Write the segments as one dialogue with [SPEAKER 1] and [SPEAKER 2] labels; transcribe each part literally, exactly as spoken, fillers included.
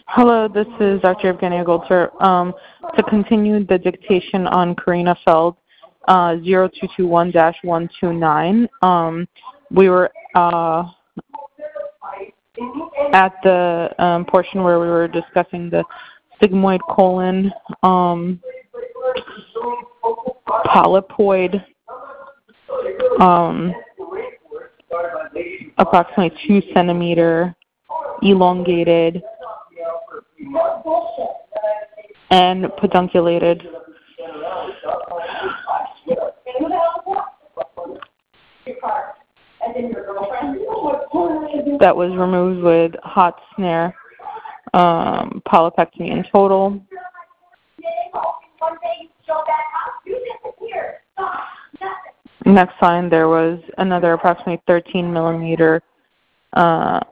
[SPEAKER 1] Hello, this is Doctor Evgenia Goltzer. Um, to continue the dictation on Karina Feld, uh, zero two two one dash one two nine, um, we were uh, at the um, portion where we were discussing the sigmoid colon, um, polypoid, um, approximately two centimeter, elongated, and pedunculated. That was removed with hot snare um, polypectomy in total. Next line, there was another approximately thirteen millimeter uh,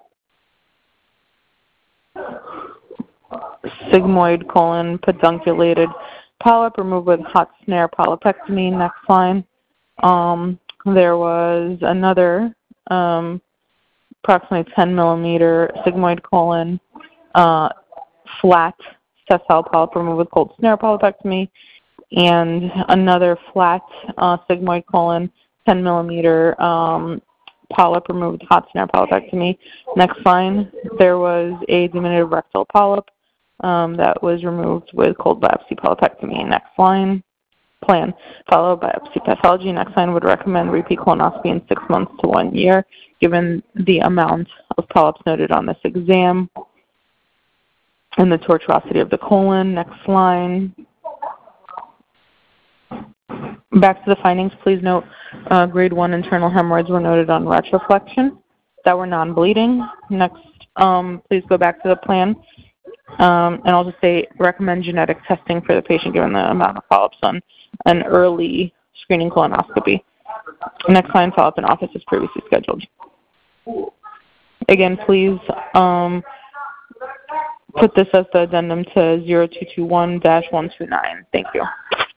[SPEAKER 1] sigmoid colon pedunculated polyp removed with hot snare polypectomy. Next line, um, there was another um, approximately ten millimeter sigmoid colon uh, flat sessile polyp removed with cold snare polypectomy, and another flat uh, sigmoid colon ten millimeter um, polyp removed with hot snare polypectomy. Next line, there was a diminutive rectal polyp um, that was removed with cold biopsy polypectomy. Next line, plan, follow biopsy pathology. Next line would recommend repeat colonoscopy in six months to one year, given the amount of polyps noted on this exam and the tortuosity of the colon. Next line. Back to the findings, please note uh, grade one internal hemorrhoids were noted on retroflexion that were non-bleeding. Next, um, please go back to the plan. Um, and I'll just say recommend genetic testing for the patient given the amount of polyps on an early screening colonoscopy. Next line, follow-up in office as previously scheduled. Again, please um, put this as the addendum to zero two two one dash one two nine. Thank you.